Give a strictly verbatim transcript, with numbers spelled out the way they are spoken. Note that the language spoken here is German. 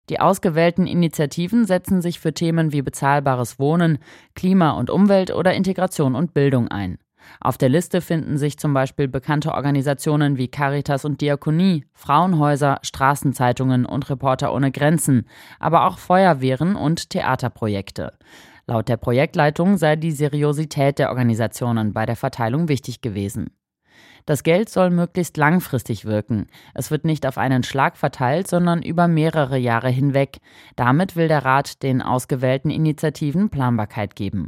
Die ausgewählten Initiativen setzen sich für Themen wie bezahlbares Wohnen, Klima und Umwelt oder Integration und Bildung ein. Auf der Liste finden sich zum Beispiel bekannte Organisationen wie Caritas und Diakonie, Frauenhäuser, Straßenzeitungen und Reporter ohne Grenzen, aber auch Feuerwehren und Theaterprojekte. Laut der Projektleitung sei die Seriosität der Organisationen bei der Verteilung wichtig gewesen. Das Geld soll möglichst langfristig wirken. Es wird nicht auf einen Schlag verteilt, sondern über mehrere Jahre hinweg. Damit will der Rat den ausgewählten Initiativen Planbarkeit geben.